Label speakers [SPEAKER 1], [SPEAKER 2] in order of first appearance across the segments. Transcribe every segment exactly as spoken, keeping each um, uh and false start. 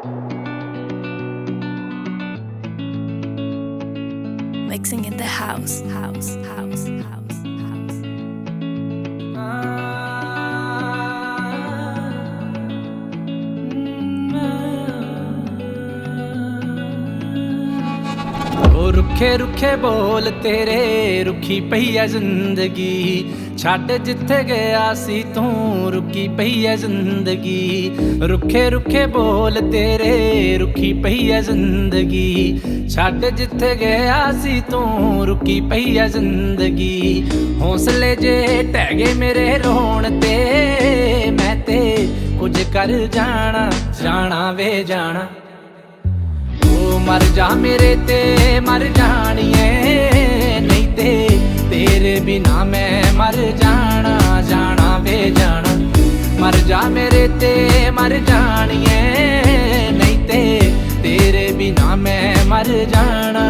[SPEAKER 1] Mixing in the house, house, house, house, house.
[SPEAKER 2] ओ रुखे रुखे बोल तेरे रुखी पई है जिंदगी छड्ड जिथे गया सी तू रुकी पई है जिंदगी रुखे रुखे बोल तेरे रुखी पई है जिंदगी छड्ड जिथे गया सी तू रुकी पई है जिंदगी हौसले जे ढह गए मेरे रोण ते मैं ते कुछ कर जाना जाना वे जाना मर जा मेरे ते मर जानिए नहीं ते तेरे बिना मैं मर जाना जाना वे जाना मर जा मेरे ते मर जानिए नहीं ते तेरे बिना मैं मर जाना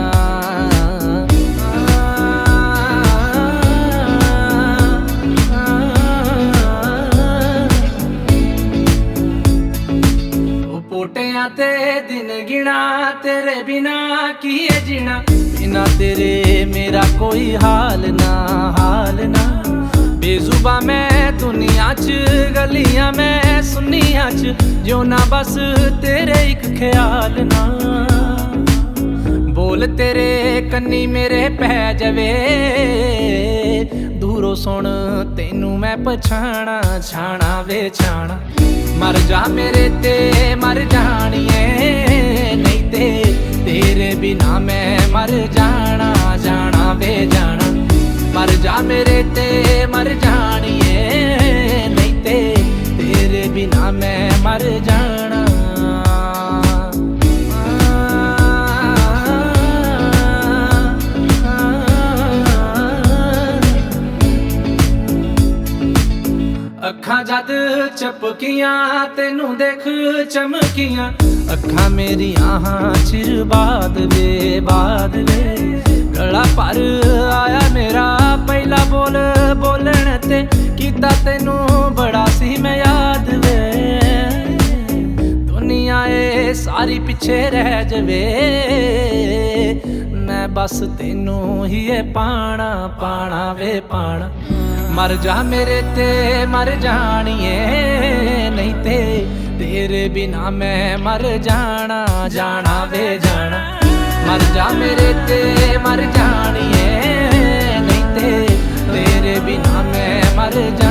[SPEAKER 2] पोटियां ते दिन गिना तेरे बिना की है जीना बिना तेरे मेरा कोई हाल ना हाल ना बेजुबा मैं दुनिया च गलियां मैं सुनिया च जो ना बस तेरे एक ख्याल ना बोल तेरे कन्नी मेरे पै जावे दूरों सुन तेनू मैं पछाणा छाणा वे छाणा मर जा मेरे ते मर जानिए नहीं ते तेरे बिना मैं मर जाना जाना वे जाना मर जा मेरे ते मर जानिए नहीं ते तेरे बिना मैं मर जाना अखां जद चपकियां तेनू देख चमकियां अखां मेरियां हां चिर बाद वे बाद वे गला पर आया मेरा पहला बोल बोलण ते कीता तेनू बड़ा सी मैं याद वे दुनिया ए सारी पिछे रह जवे मैं बस तेनू ही पाना पाना वे पाना मर जा मेरे ते मर जानिए नहीं ते तेरे बिना मैं मर जाना जाना वे जाना मर जा मेरे ते मर जानिए नहीं ते तेरे बिना मैं मर जाना